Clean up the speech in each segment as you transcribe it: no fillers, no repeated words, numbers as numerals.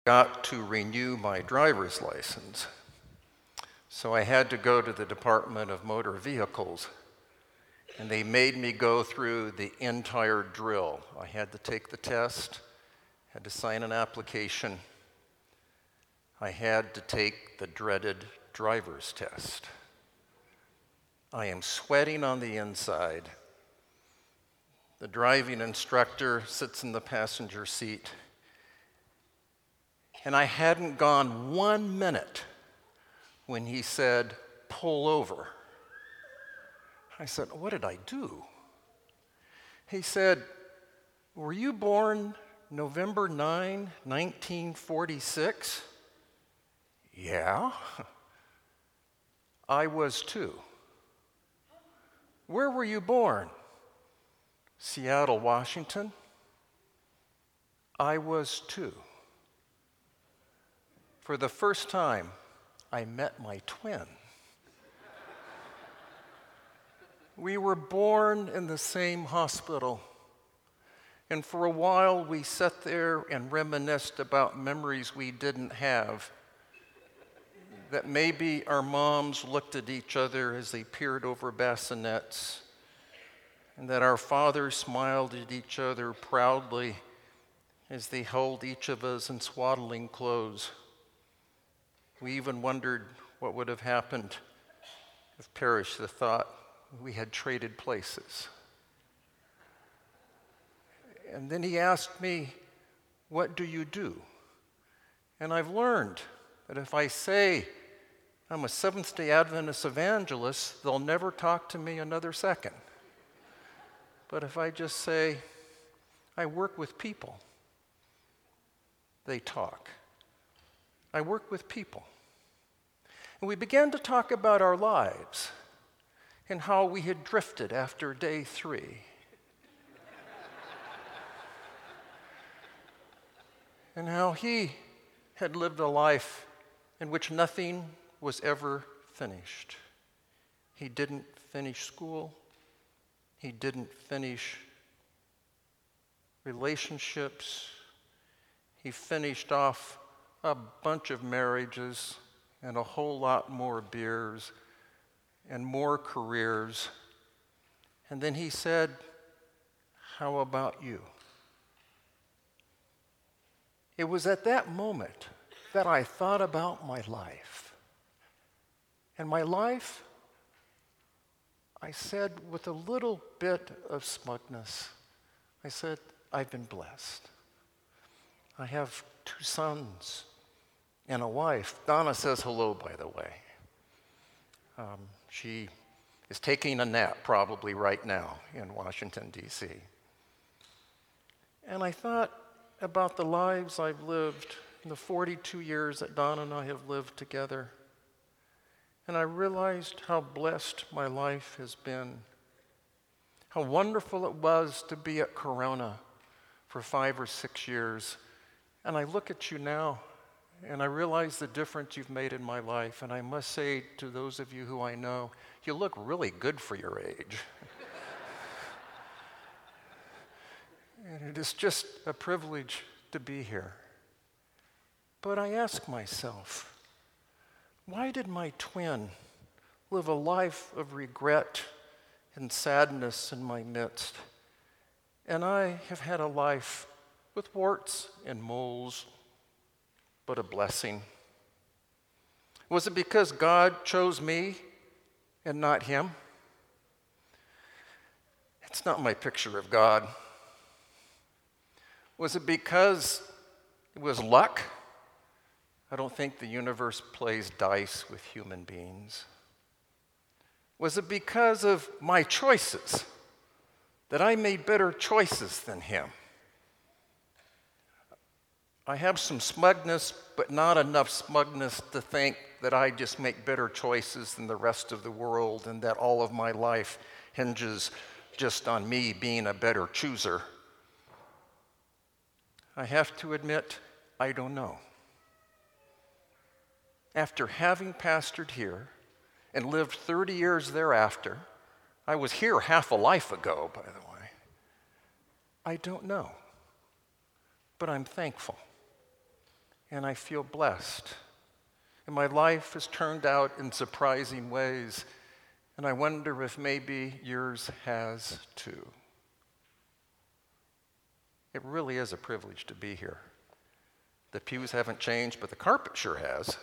got to renew my driver's license. So I had to go to the Department of Motor Vehicles, and they made me go through the entire drill. I had to take the test, had to sign an application. I had to take the dreaded driver's test. I am sweating on the inside. The driving instructor sits in the passenger seat. And I hadn't gone 1 minute when he said, "Pull over." I said, "What did I do?" He said, "Were you born November 9, 1946? Yeah. I was too. Where were you born? Seattle, Washington. I was too. For the first time, I met my twin. We were born in the same hospital. And for a while, we sat there and reminisced about memories we didn't have. That maybe our moms looked at each other as they peered over bassinets, and that our fathers smiled at each other proudly as they held each of us in swaddling clothes. We even wondered what would have happened if perished the thought we had traded places. And then he asked me, "What do you do?" And I've learned that if I say I'm a Seventh-day Adventist evangelist, they'll never talk to me another second. But if I just say, I work with people, they talk. I work with people. And we began to talk about our lives and how we had drifted after day 3. And how he had lived a life in which nothing was ever finished. He didn't finish school. He didn't finish relationships. He finished off a bunch of marriages and a whole lot more beers and more careers. And then he said, "How about you?" It was at that moment that I thought about my life. And my life, I said with a little bit of smugness, I said, I've been blessed. I have 2 sons and a wife. Donna says hello, by the way. She is taking a nap probably right now in Washington, D.C. And I thought about the lives I've lived in the 42 years that Donna and I have lived together. And I realized how blessed my life has been. How wonderful it was to be at Corona for 5 or 6 years. And I look at you now, and I realize the difference you've made in my life. And I must say to those of you who I know, you look really good for your age. And it is just a privilege to be here. But I ask myself, why did my twin live a life of regret and sadness in my midst? And I have had a life with warts and moles, but a blessing. Was it because God chose me and not him? It's not my picture of God. Was it because it was luck? I don't think the universe plays dice with human beings. Was it because of my choices that I made better choices than him? I have some smugness, but not enough smugness to think that I just make better choices than the rest of the world and that all of my life hinges just on me being a better chooser. I have to admit, I don't know. After having pastored here and lived 30 years thereafter, I was here half a life ago, by the way. I don't know, but I'm thankful. and I feel blessed. And my life has turned out in surprising ways, and I wonder if maybe yours has too. It really is a privilege to be here. The pews haven't changed, but the carpet sure has.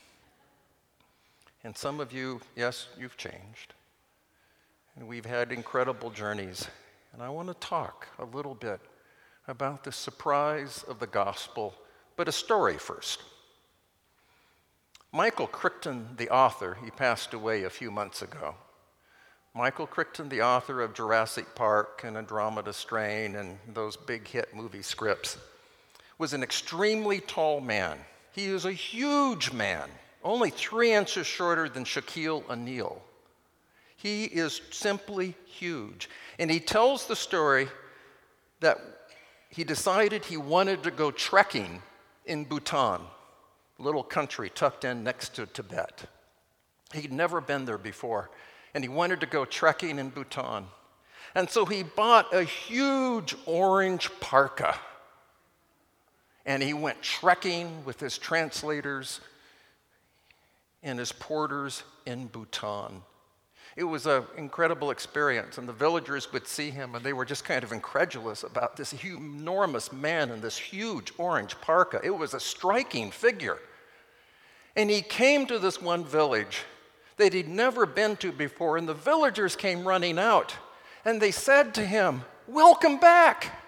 And some of you, yes, you've changed. And we've had incredible journeys. And I want to talk a little bit about the surprise of the gospel, but a story first. Michael Crichton, the author, he passed away a few months ago. Michael Crichton, the author of Jurassic Park and Andromeda Strain and those big hit movie scripts, was an extremely tall man. He is a huge man, only 3 inches shorter than Shaquille O'Neal. He is simply huge. And he tells the story that he decided he wanted to go trekking in Bhutan, a little country tucked in next to Tibet. He'd never been there before, and he wanted to go trekking in Bhutan. And so he bought a huge orange parka, and he went trekking with his translators and his porters in Bhutan. It was an incredible experience, and the villagers would see him, and they were just kind of incredulous about this enormous man in this huge orange parka. It was a striking figure. And he came to this one village that he'd never been to before, and the villagers came running out, and they said to him, "Welcome back."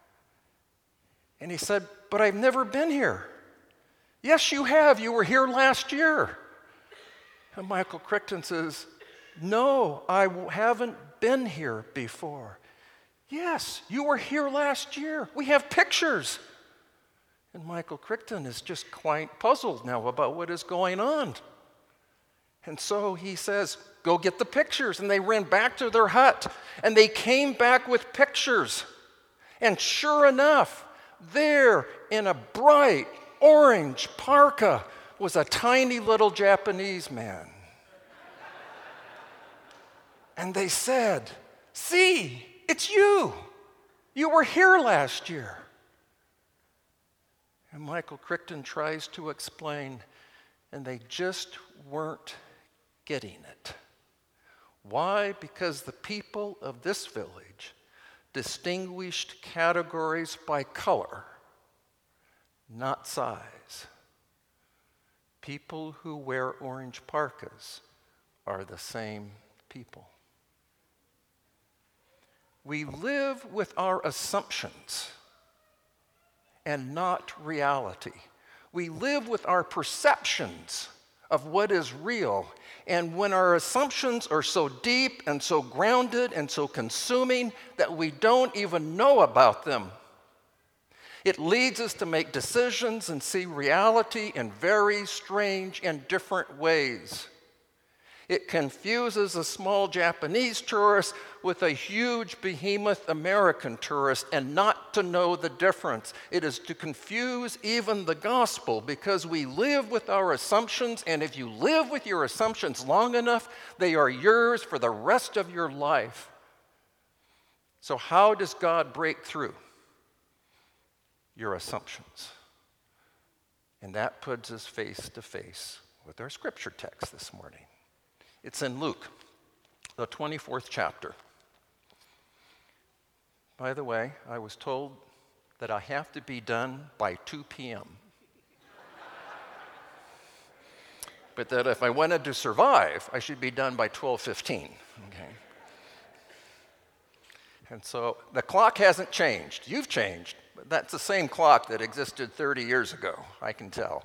And he said, "But I've never been here." "Yes, you have. You were here last year." And Michael Crichton says, "No, I haven't been here before." "Yes, you were here last year. We have pictures." And Michael Crichton is just quite puzzled now about what is going on. And so he says, "Go get the pictures." And they ran back to their hut, and they came back with pictures. And sure enough, there in a bright orange parka was a tiny little Japanese man. And they said, "See, it's you. You were here last year." And Michael Crichton tries to explain, and they just weren't getting it. Why? Because the people of this village distinguished categories by color, not size. People who wear orange parkas are the same people. We live with our assumptions and not reality. We live with our perceptions of what is real. And when our assumptions are so deep and so grounded and so consuming that we don't even know about them, it leads us to make decisions and see reality in very strange and different ways. It confuses a small Japanese tourist with a huge behemoth American tourist, and not to know the difference. It is to confuse even the gospel, because we live with our assumptions, and if you live with your assumptions long enough, they are yours for the rest of your life. So how does God break through your assumptions? And that puts us face to face with our scripture text this morning. It's in Luke, the 24th chapter. By the way, I was told that I have to be done by 2 p.m. But that if I wanted to survive, I should be done by 12:15. Okay. And so the clock hasn't changed. You've changed, but that's the same clock that existed 30 years ago, I can tell.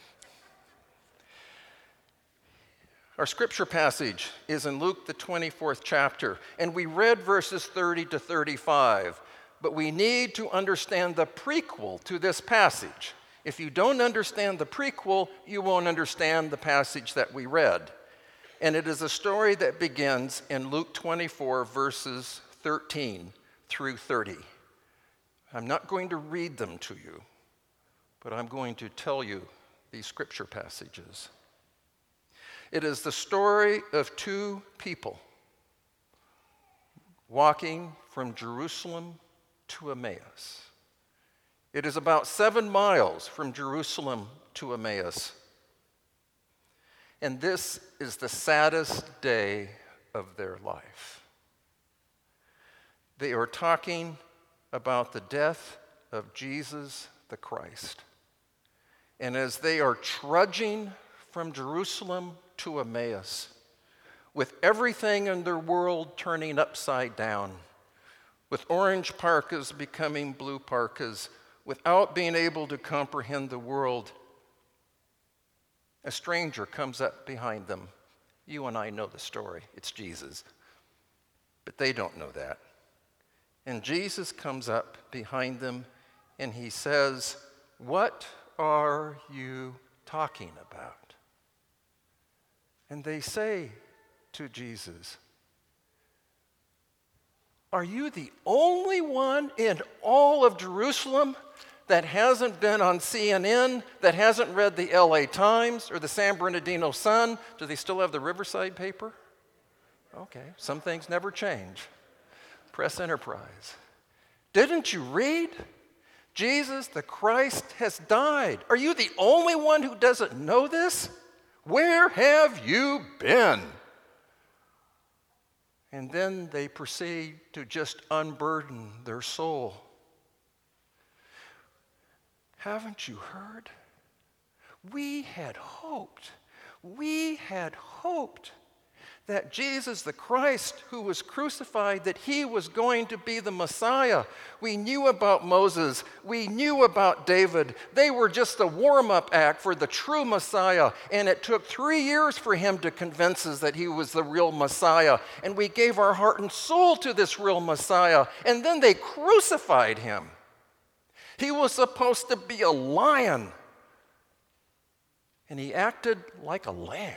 Our scripture passage is in Luke, the 24th chapter, and we read verses 30 to 35, but we need to understand the prequel to this passage. If you don't understand the prequel, you won't understand the passage that we read. And it is a story that begins in Luke 24, verses 13 through 30. I'm not going to read them to you, but I'm going to tell you these scripture passages. It is the story of 2 people walking from Jerusalem to Emmaus. It is about 7 miles from Jerusalem to Emmaus. And this is the saddest day of their life. They are talking about the death of Jesus the Christ. And as they are trudging from Jerusalem to Emmaus, with everything in their world turning upside down, with orange parkas becoming blue parkas, without being able to comprehend the world, a stranger comes up behind them. You and I know the story. It's Jesus. But they don't know that. And Jesus comes up behind them and he says, "What are you talking about?" And they say to Jesus, "Are you the only one in all of Jerusalem that hasn't been on CNN, that hasn't read the LA Times or the San Bernardino Sun?" Do they still have the Riverside paper? Okay, some things never change. Press Enterprise. "Didn't you read? Jesus the Christ has died. Are you the only one who doesn't know this? Where have you been?" And then they proceed to just unburden their soul. "Haven't you heard? We had hoped that Jesus the Christ, who was crucified, that he was going to be the Messiah. We knew about Moses. We knew about David. They were just a warm-up act for the true Messiah. And it took 3 years for him to convince us that he was the real Messiah. And we gave our heart and soul to this real Messiah. And then they crucified him. He was supposed to be a lion. And he acted like a lamb.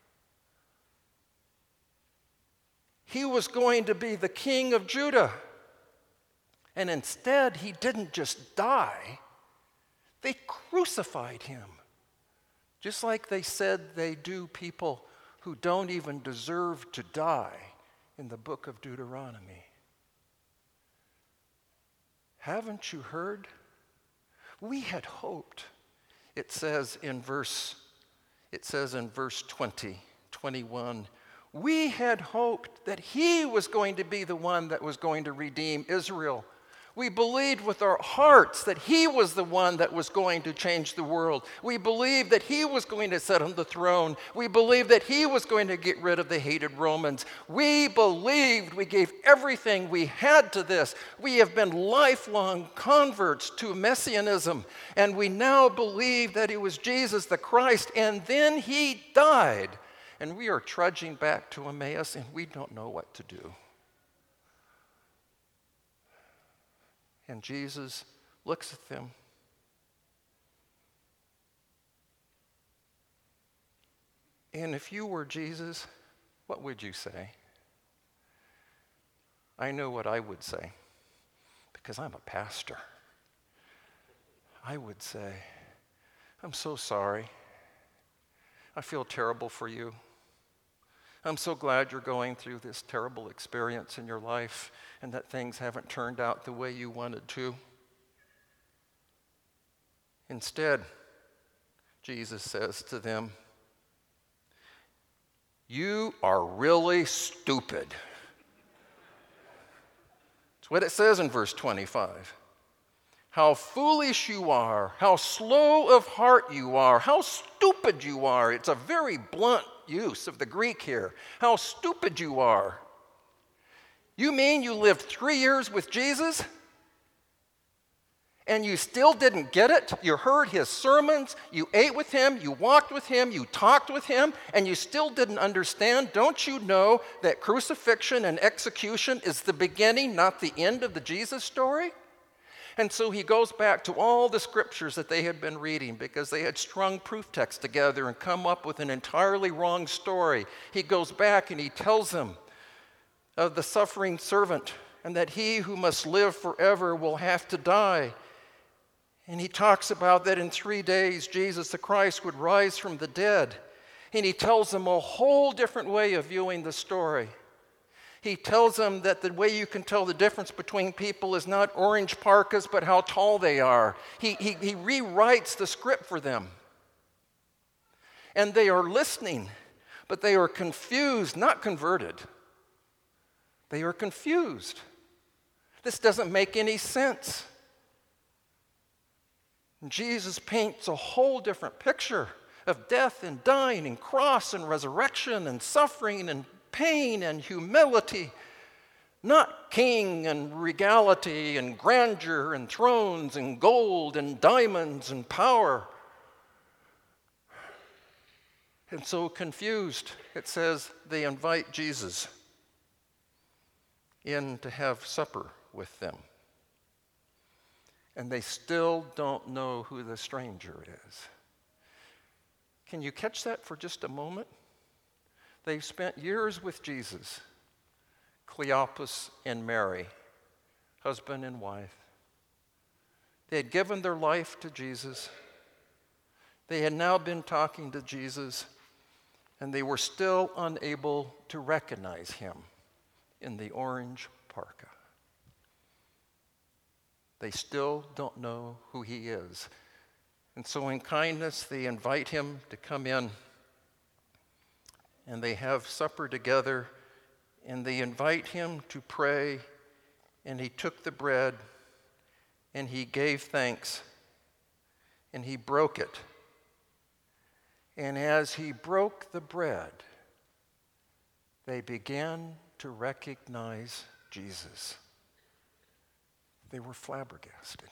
He was going to be the king of Judah. And instead, he didn't just die. They crucified him. Just like they said they do people who don't even deserve to die in the book of Deuteronomy. Haven't you heard? We had hoped. It says in verse 20, 21, we had hoped that he was going to be the one that was going to redeem Israel. We believed with our hearts that he was the one that was going to change the world. We believed that he was going to sit on the throne. We believed that he was going to get rid of the hated Romans. We believed, we gave everything we had to this. We have been lifelong converts to Messianism, and we now believe that it was Jesus the Christ, and then he died. And we are trudging back to Emmaus, and we don't know what to do. And Jesus looks at them. And if you were Jesus, what would you say? I know what I would say, because I'm a pastor. I would say, "I'm so sorry. I feel terrible for you. I'm so glad you're going through this terrible experience in your life and that things haven't turned out the way you wanted to." Instead, Jesus says to them, "You are really stupid." That's what it says in verse 25. How foolish you are, how slow of heart you are, how stupid you are. It's a very blunt use of the Greek here. How stupid you are. You mean you lived 3 years with Jesus and you still didn't get it? You heard his sermons, you ate with him, you walked with him, you talked with him, and you still didn't understand? Don't you know that crucifixion and execution is the beginning, not the end of the Jesus story? And so he goes back to all the scriptures that they had been reading because they had strung proof texts together and come up with an entirely wrong story. He goes back and he tells them of the suffering servant and that he who must live forever will have to die. And he talks about that in 3 days Jesus the Christ would rise from the dead. And he tells them a whole different way of viewing the story. He tells them that the way you can tell the difference between people is not orange parkas, but how tall they are. He rewrites the script for them. And they are listening, but they are confused, not converted. They are confused. This doesn't make any sense. And Jesus paints a whole different picture of death and dying and cross and resurrection and suffering and pain and humility, not king and regality and grandeur and thrones and gold and diamonds and power. And so confused, it says they invite Jesus in to have supper with them. And they still don't know who the stranger is. Can you catch that for just a moment? They've spent years with Jesus, Cleopas and Mary, husband and wife. They had given their life to Jesus. They had now been talking to Jesus, and they were still unable to recognize him in the orange parka. They still don't know who he is. And so in kindness, they invite him to come in, and they have supper together, and they invite him to pray, and he took the bread, and he gave thanks, and he broke it. And as he broke the bread, they began to recognize Jesus. They were flabbergasted.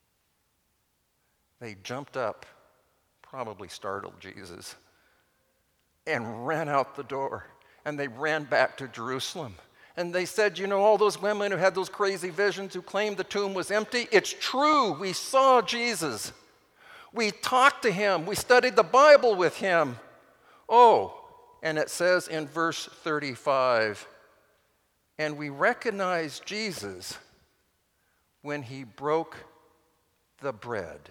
They jumped up, probably startled Jesus, and ran out the door. And they ran back to Jerusalem. And they said, you know, all those women who had those crazy visions who claimed the tomb was empty, it's true. We saw Jesus. We talked to him. We studied the Bible with him. Oh, and it says in verse 35, and we recognized Jesus when he broke the bread.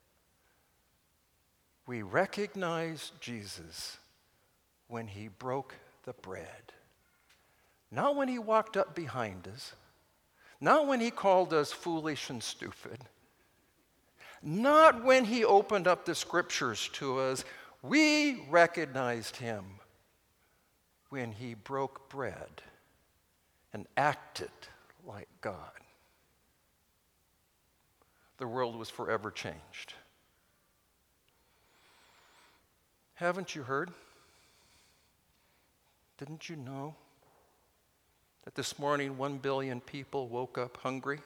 We recognized Jesus when he broke the bread. Not when he walked up behind us, not when he called us foolish and stupid, not when he opened up the scriptures to us. We recognized him when he broke bread and acted like God. The world was forever changed. Haven't you heard? Didn't you know that this morning 1 billion people woke up hungry?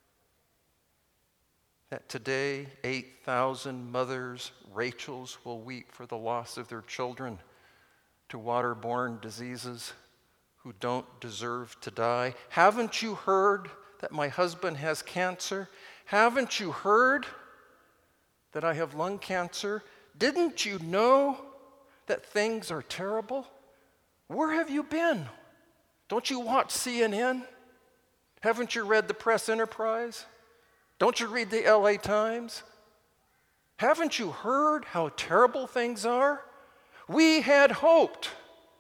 That today 8,000 mothers, Rachels, will weep for the loss of their children to waterborne diseases who don't deserve to die? Haven't you heard that my husband has cancer? Haven't you heard that I have lung cancer? Didn't you know that things are terrible? Where have you been? Don't you watch CNN? Haven't you read the Press Enterprise? Don't you read the LA Times? Haven't you heard how terrible things are? We had hoped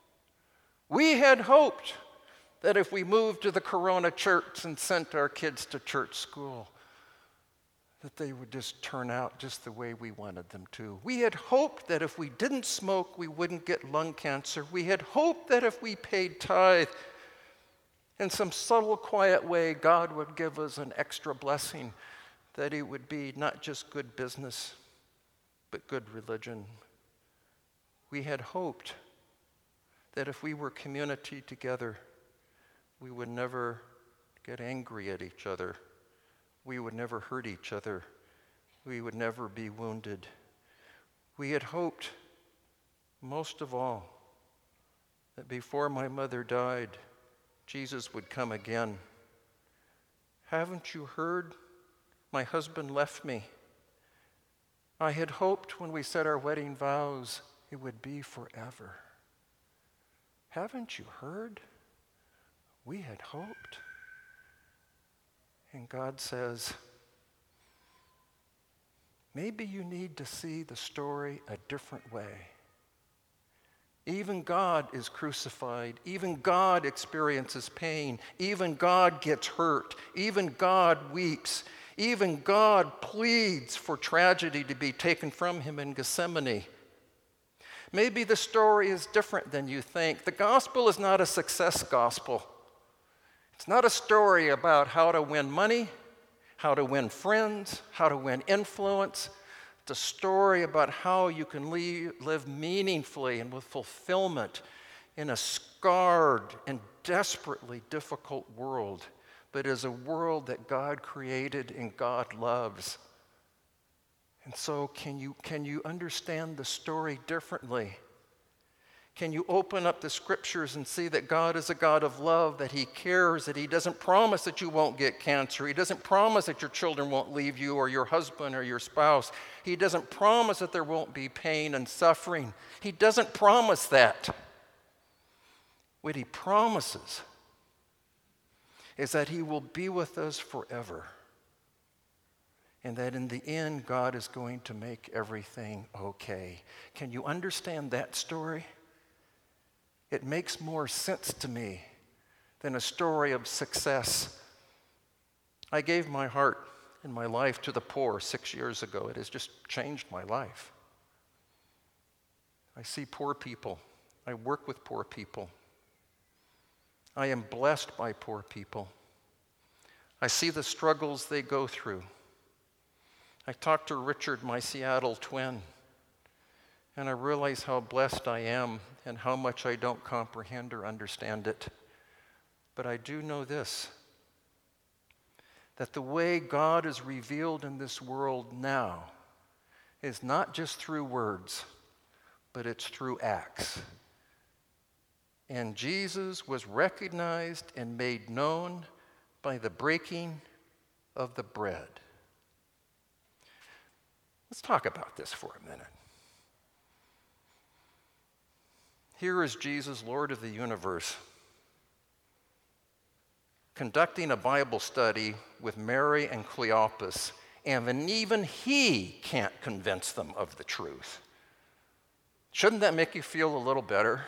that if we moved to the Corona church and sent our kids to church school, that they would just turn out just the way we wanted them to. We had hoped that if we didn't smoke, we wouldn't get lung cancer. We had hoped that if we paid tithe, in some subtle, quiet way, God would give us an extra blessing, that it would be not just good business, but good religion. We had hoped that if we were community together, we would never get angry at each other. We would never hurt each other. We would never be wounded. We had hoped, most of all, that before my mother died, Jesus would come again. Haven't you heard? My husband left me. I had hoped when we said our wedding vows, it would be forever. Haven't you heard? We had hoped. And God says, maybe you need to see the story a different way. Even God is crucified. Even God experiences pain. Even God gets hurt. Even God weeps. Even God pleads for tragedy to be taken from him in Gethsemane. Maybe the story is different than you think. The gospel is not a success gospel. It's not a story about how to win money, how to win friends, how to win influence. It's a story about how you can live meaningfully and with fulfillment in a scarred and desperately difficult world, but is a world that God created and God loves. And so can you understand the story differently? Can you open up the scriptures and see that God is a God of love, that he cares, that he doesn't promise that you won't get cancer. He doesn't promise that your children won't leave you or your husband or your spouse. He doesn't promise that there won't be pain and suffering. He doesn't promise that. What he promises is that he will be with us forever. And that in the end, God is going to make everything okay. Can you understand that story? It makes more sense to me than a story of success. I gave my heart and my life to the poor 6 years ago. It has just changed my life. I see poor people. I work with poor people. I am blessed by poor people. I see the struggles they go through. I talked to Richard, my Seattle twin, and I realize how blessed I am and how much I don't comprehend or understand it. But I do know this, that the way God is revealed in this world now is not just through words, but it's through acts. And Jesus was recognized and made known by the breaking of the bread. Let's talk about this for a minute. Here is Jesus, Lord of the universe, conducting a Bible study with Mary and Cleopas, and even he can't convince them of the truth. Shouldn't that make you feel a little better?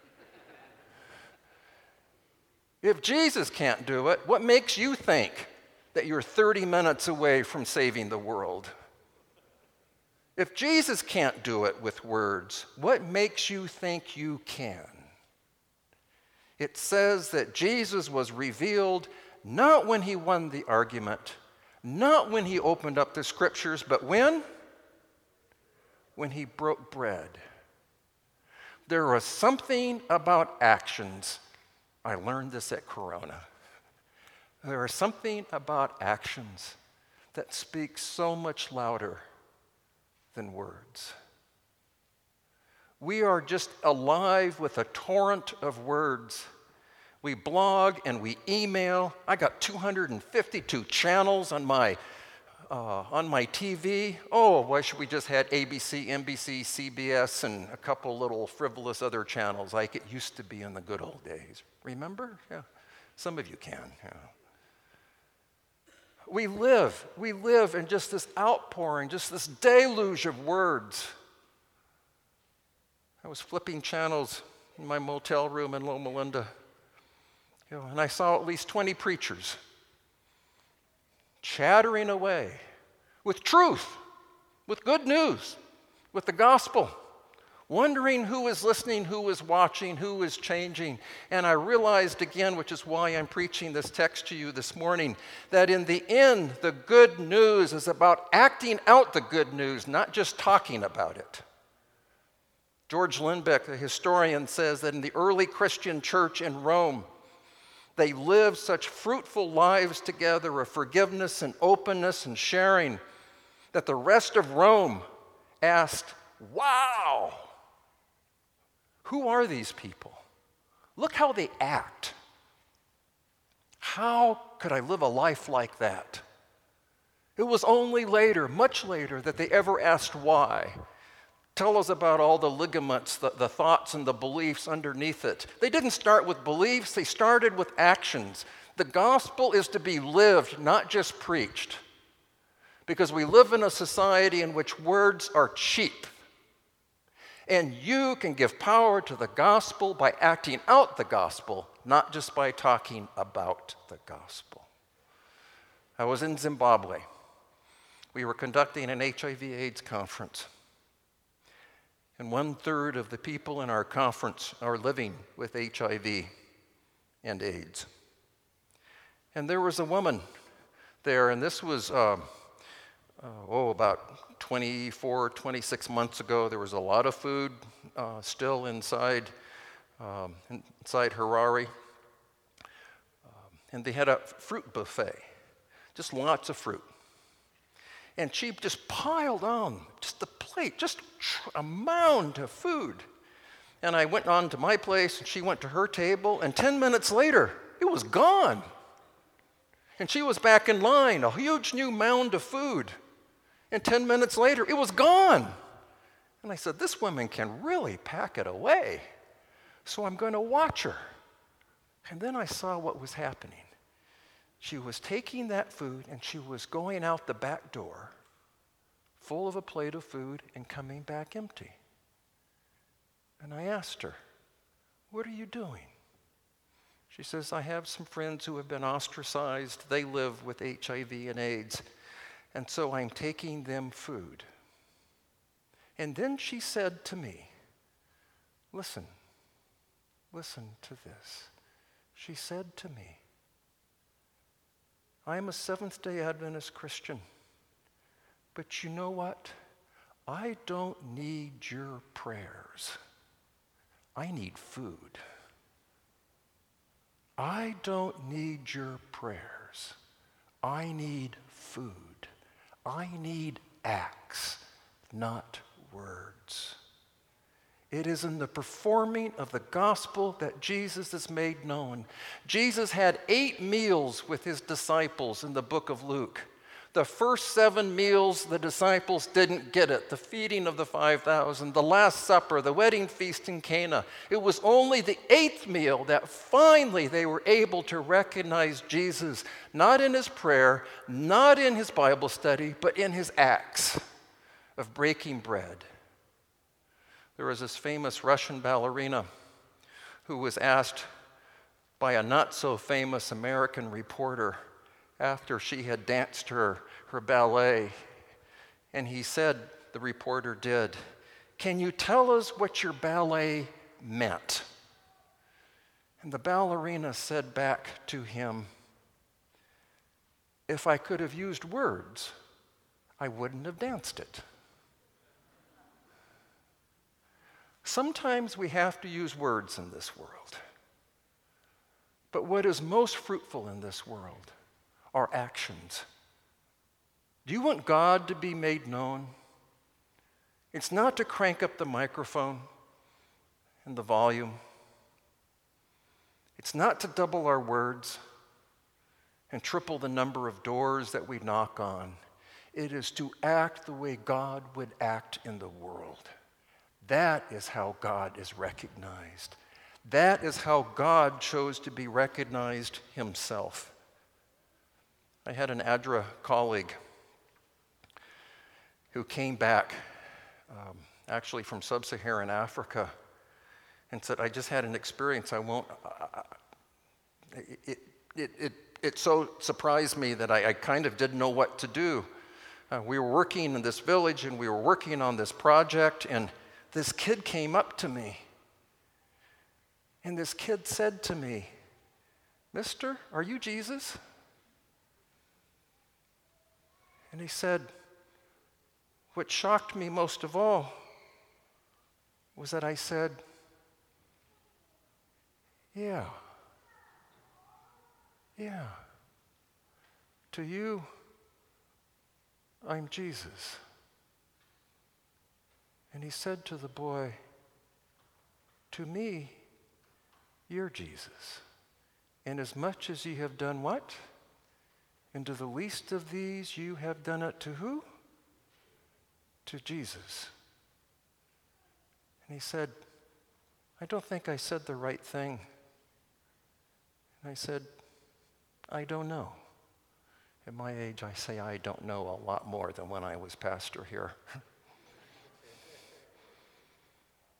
If Jesus can't do it, what makes you think that you're 30 minutes away from saving the world? If Jesus can't do it with words, what makes you think you can? It says that Jesus was revealed not when he won the argument, not when he opened up the scriptures, but when? When he broke bread. There was something about actions. I learned this at Corona. There is something about actions that speak so much louder than words. We are just alive with a torrent of words. We blog and we email. I got 252 channels on my TV. Oh, why should we just had ABC, NBC, CBS, and a couple little frivolous other channels like it used to be in the good old days? Remember? Yeah. Some of you can. Yeah. We live in just this outpouring, just this deluge of words. I was flipping channels in my motel room in Loma Linda, and I saw at least 20 preachers chattering away with truth, with good news, with the gospel, wondering who is listening, who is watching, who is changing. And I realized again, which is why I'm preaching this text to you this morning, that in the end, the good news is about acting out the good news, not just talking about it. George Lindbeck, the historian, says that in the early Christian church in Rome, they lived such fruitful lives together of forgiveness and openness and sharing that the rest of Rome asked, wow, who are these people? Look how they act. How could I live a life like that? It was only later, much later, that they ever asked why. Tell us about all the ligaments, the thoughts and the beliefs underneath it. They didn't start with beliefs, they started with actions. The gospel is to be lived, not just preached. Because we live in a society in which words are cheap. And you can give power to the gospel by acting out the gospel, not just by talking about the gospel. I was in Zimbabwe. We were conducting an HIV/AIDS conference. And 1/3 of the people in our conference are living with HIV and AIDS. And there was a woman there, and this was, about 24, 26 months ago. There was a lot of food still inside Harare. And they had a fruit buffet, just lots of fruit. And she just piled on just the plate, just a mound of food. And I went on to my place, and she went to her table, and 10 minutes later, it was gone. And she was back in line, a huge new mound of food. And 10 minutes later, it was gone. And I said, this woman can really pack it away. So I'm going to watch her. And then I saw what was happening. She was taking that food, and she was going out the back door, full of a plate of food, and coming back empty. And I asked her, what are you doing? She says, I have some friends who have been ostracized. They live with HIV and AIDS. And so I'm taking them food. And then she said to me, listen to this. She said to me, I am a Seventh-day Adventist Christian, but you know what? I don't need your prayers. I need food. I don't need your prayers. I need food. I need acts, not words. It is in the performing of the gospel that Jesus is made known. Jesus had 8 meals with his disciples in the book of Luke. The first 7 meals, the disciples didn't get it. The feeding of the 5,000, the Last Supper, the wedding feast in Cana. It was only the 8th meal that finally they were able to recognize Jesus, not in his prayer, not in his Bible study, but in his acts of breaking bread. There was this famous Russian ballerina who was asked by a not-so-famous American reporter after she had danced her ballet. And he said, the reporter did, can you tell us what your ballet meant? And the ballerina said back to him, if I could have used words, I wouldn't have danced it. Sometimes we have to use words in this world. But what is most fruitful in this world are actions. Do you want God to be made known? It's not to crank up the microphone and the volume. It's not to double our words and triple the number of doors that we knock on. It is to act the way God would act in the world. That is how God is recognized. That is how God chose to be recognized himself. I had an ADRA colleague who came back, actually from sub-Saharan Africa, and said, I just had an experience. It so surprised me that I kind of didn't know what to do. We were working in this village, and we were working on this project, and this kid came up to me. And this kid said to me, Mister, are you Jesus? And he said, what shocked me most of all was that I said, yeah. To you, I'm Jesus. And he said to the boy, to me, you're Jesus. Inasmuch as ye have done what? And to the least of these you have done it to who? To Jesus. And he said, I don't think I said the right thing. And I said, I don't know. At my age, I say I don't know a lot more than when I was pastor here.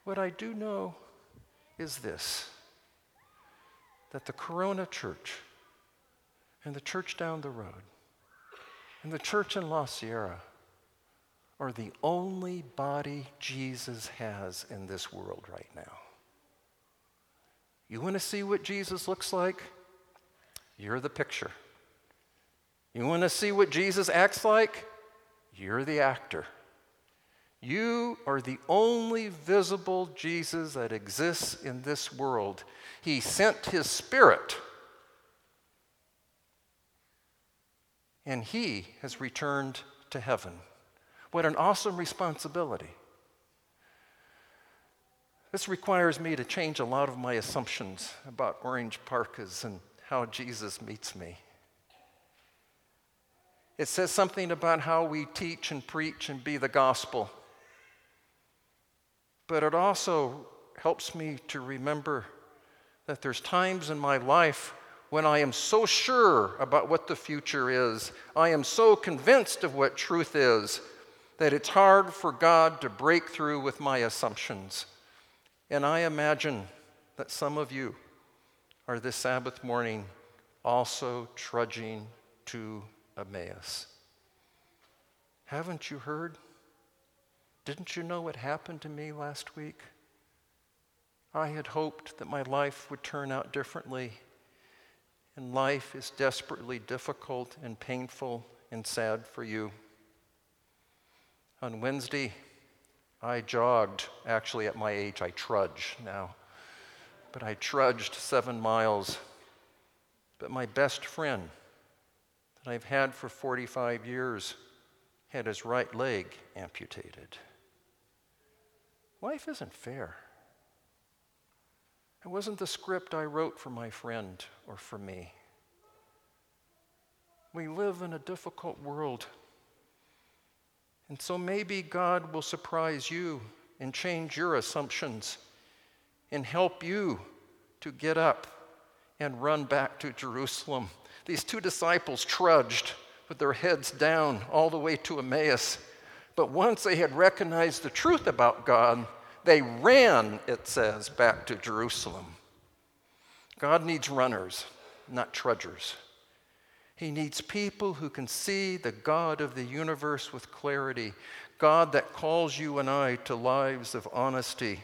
What I do know is this, that the Corona Church and the church down the road and the church in La Sierra are the only body Jesus has in this world right now. You want to see what Jesus looks like? You're the picture. You want to see what Jesus acts like? You're the actor. You are the only visible Jesus that exists in this world. He sent his Spirit, and he has returned to heaven. What an awesome responsibility. This requires me to change a lot of my assumptions about orange parkas and how Jesus meets me. It says something about how we teach and preach and be the gospel. But it also helps me to remember that there's times in my life when I am so sure about what the future is, I am so convinced of what truth is, that it's hard for God to break through with my assumptions. And I imagine that some of you are this Sabbath morning also trudging to Emmaus. Haven't you heard? Didn't you know what happened to me last week? I had hoped that my life would turn out differently, and life is desperately difficult and painful and sad for you. On Wednesday, I jogged. Actually, at my age, I trudge now. But I trudged 7 miles. But my best friend that I've had for 45 years had his right leg amputated. Life isn't fair. It wasn't the script I wrote for my friend or for me. We live in a difficult world. And so maybe God will surprise you and change your assumptions and help you to get up and run back to Jerusalem. These 2 disciples trudged with their heads down all the way to Emmaus. But once they had recognized the truth about God, they ran, it says, back to Jerusalem. God needs runners, not trudgers. He needs people who can see the God of the universe with clarity, God that calls you and I to lives of honesty,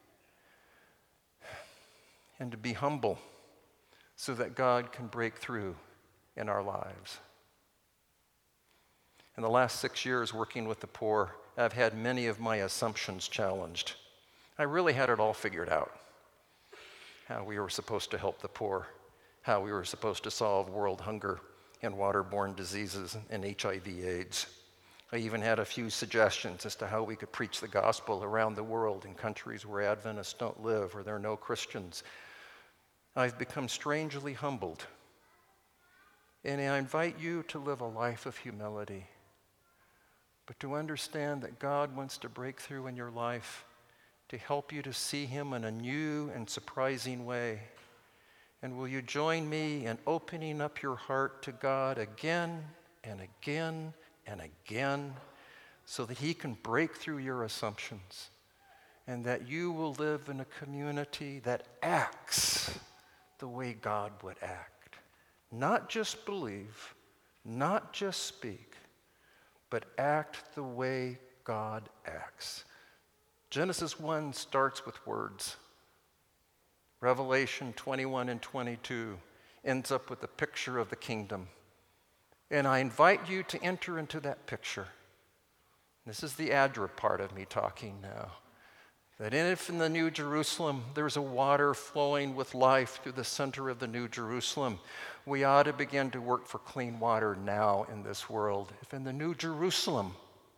and to be humble so that God can break through in our lives. In the last 6 years working with the poor, I've had many of my assumptions challenged. I really had it all figured out. How we were supposed to help the poor, how we were supposed to solve world hunger and waterborne diseases and HIV/AIDS. I even had a few suggestions as to how we could preach the gospel around the world in countries where Adventists don't live or there are no Christians. I've become strangely humbled. And I invite you to live a life of humility, but to understand that God wants to break through in your life to help you to see him in a new and surprising way. And will you join me in opening up your heart to God again and again and again so that he can break through your assumptions and that you will live in a community that acts the way God would act. Not just believe, not just speak, but act the way God acts. Genesis 1 starts with words. Revelation 21 and 22 ends up with a picture of the kingdom. And I invite you to enter into that picture. This is the Adra part of me talking now. That if in the New Jerusalem there's a water flowing with life through the center of the New Jerusalem, we ought to begin to work for clean water now in this world. If in the New Jerusalem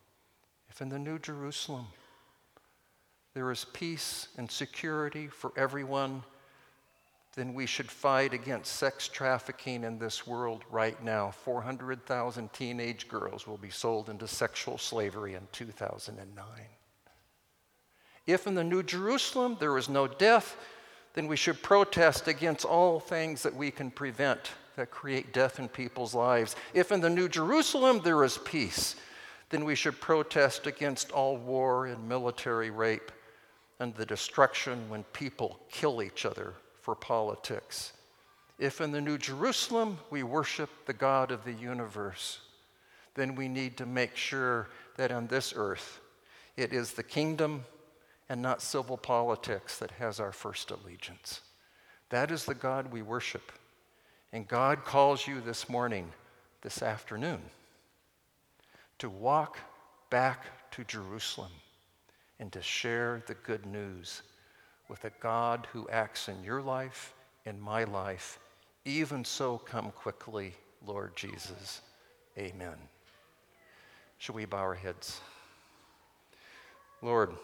there is peace and security for everyone, then we should fight against sex trafficking in this world right now. 400,000 teenage girls will be sold into sexual slavery in 2009. If in the New Jerusalem there is no death, then we should protest against all things that we can prevent that create death in people's lives. If in the New Jerusalem there is peace, then we should protest against all war and military rape. and the destruction when people kill each other for politics. If in the New Jerusalem we worship the God of the universe, then we need to make sure that on this earth it is the kingdom and not civil politics that has our first allegiance. That is the God we worship. And God calls you this morning, this afternoon, to walk back to Jerusalem and to share the good news with a God who acts in your life, in my life. Even so, come quickly, Lord Jesus. Amen. Shall we bow our heads? Lord,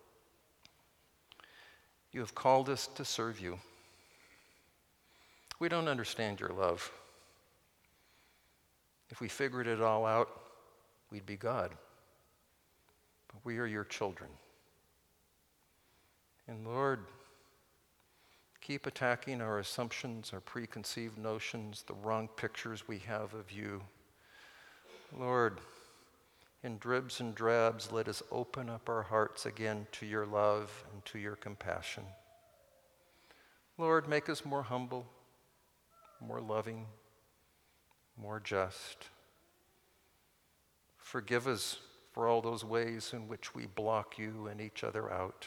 you have called us to serve you. We don't understand your love. If we figured it all out, we'd be God. But we are your children. And Lord, keep attacking our assumptions, our preconceived notions, the wrong pictures we have of you. Lord, in dribs and drabs, let us open up our hearts again to your love and to your compassion. Lord, make us more humble, more loving, more just. Forgive us for all those ways in which we block you and each other out.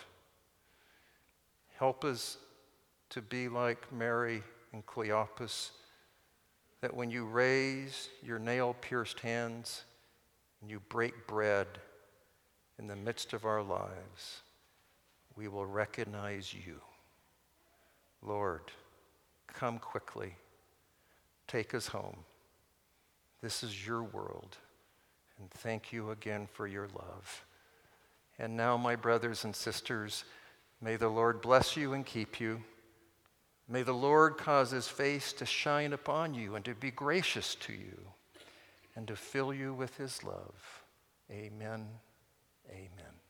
Help us to be like Mary and Cleopas, that when you raise your nail-pierced hands and you break bread in the midst of our lives, we will recognize you. Lord, come quickly. Take us home. This is your world. And thank you again for your love. And now, my brothers and sisters, may the Lord bless you and keep you. May the Lord cause his face to shine upon you and to be gracious to you and to fill you with his love. Amen. Amen.